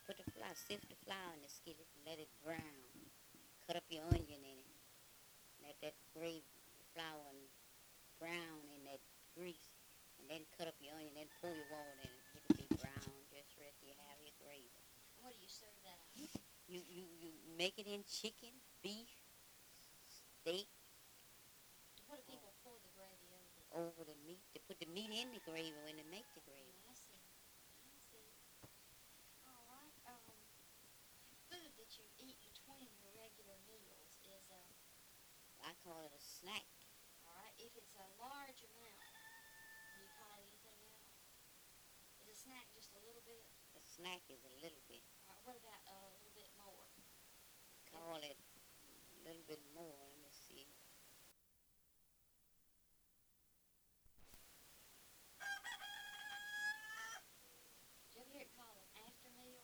Put the flour, sift the flour in the skillet and let it brown. Cut up your onion in it. Let that gravy, the flour and brown in that grease. And then cut up your onion, then pour your water in it. It'll be brown, just ready to have your gravy. What do you serve that on? You make it in chicken, beef, steak, What do people pour the gravy over? over the meat. They put the meat in the gravy when they make the gravy. I see. I see. All right. Food that you eat between your regular meals is I call it a snack. all right. If it's a large amount, do you call it anything else? Is a snack just a little bit? A snack is a little bit. All right. What about a little bit more? Call it a little bit more. Let me see. Did you ever hear it called an after meal?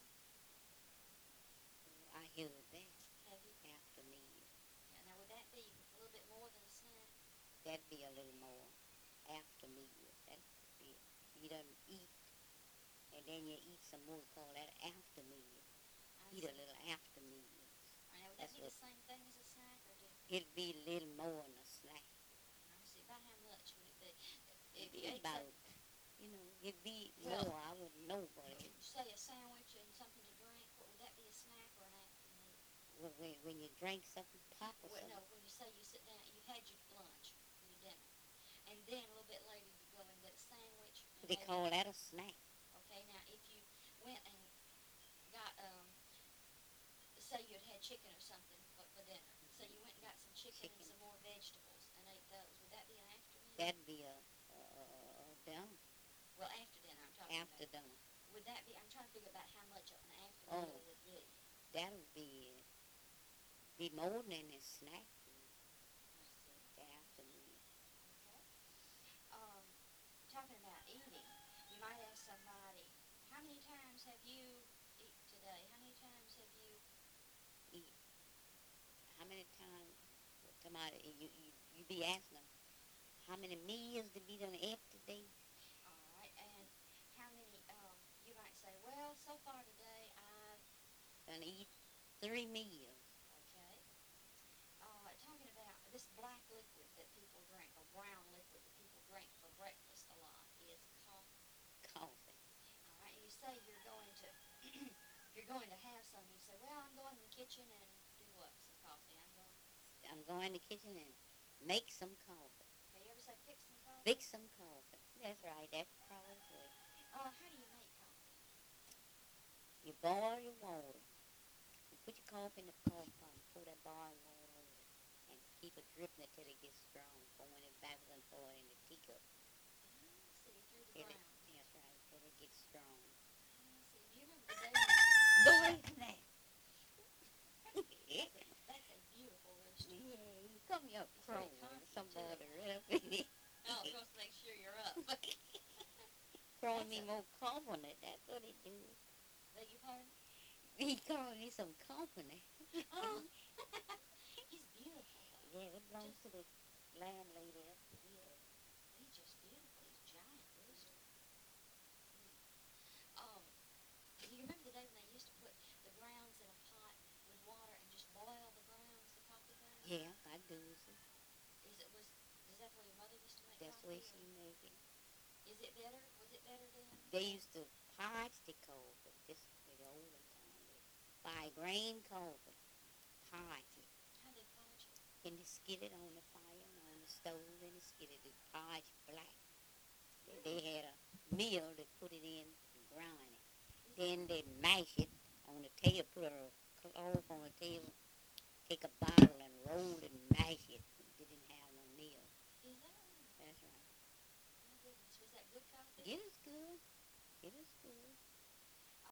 I hear that Have you? after meal. Yeah. Now would that be a little bit more than a snack? That'd be a little more after meal. That'd be you done eat, and then you eat some more. Call that after meal. I Eat a see. little after meal. All right. Now would that That's be the what same thing as a snack or different? it'd be a little more than a snack. I see. About how much would it be? If It'd you be ate about, it'd be Well, more. I wouldn't know, but say a sandwich and something to drink, what would that be a snack or an after meal? when you drink something, pop or Well, something. no, when you say you sit down, you've had your lunch, your dinner, and then a little bit later you go and get a sandwich. And They maybe, call that a snack. okay, now if you went and got, say you had chicken or something for dinner, so you went and got some chicken and some more vegetables and ate those, would that be an after meal? That'd be a dinner. Well, after dinner I'm talking After about. dinner. Would that be, I'm trying to figure out how much an after Oh. meal would be. That'll be more than a snack. I see. The after meal. Okay. Talking about eating, you might ask somebody, how many times have you eaten today? How many times have you Eat. How many times? Somebody you be asking them how many meals to be done ate today? all right, and how many, you might say, well, so far today I've, Done eat 3 meals. okay. Talking about this black liquid that people drink, or brown liquid that people drink for breakfast a lot, is coffee. Coffee. All right, and you say you're going to, you're going to have some, you say, well, I'm going in the kitchen and do what? Some coffee. I'm going in the kitchen and make some coffee. Okay, you ever say fix some coffee? Fix some coffee. That's right. That's probably good. How do you make coffee? You boil your water. You put your coffee in the pot, pour that boiling water over it, and keep it dripping until it gets strong. Pouring it backwards and forward in the teacup. See, through the Till ground. that's right. Till it gets strong. See, do you remember the day when... Go away from that. That's a beautiful rooster. Yeah, you come here He's crow very or confident, somebody too. right up in it. Oh, supposed to make sure you're up. Throwing me more company. That's what he do. Beg your pardon? He calling me some company. Oh, he's beautiful, though. Yeah, it belongs to the landlady up here. He's just beautiful. He's a giant rooster. Do you remember the day when they used to put the grounds in a pot with water and just boil the grounds, the coffee grounds? Yeah, I do. Is that the way your mother used to make That's the coffee? way she make it. Is it better? Was it better then? They used to parch the coffee. This way the olden time. They buy grain coffee, parch it. How they parch it? In the skillet on the fire, on the stove in the skillet, it parch black. They had a mill that put it in and grind it. Then they mash it on the table, put a cloth on the table, take a bottle and roll it and mash it. They didn't have no mill. Is that right? That's right. My goodness. Was that good coffee? It is good. It is good.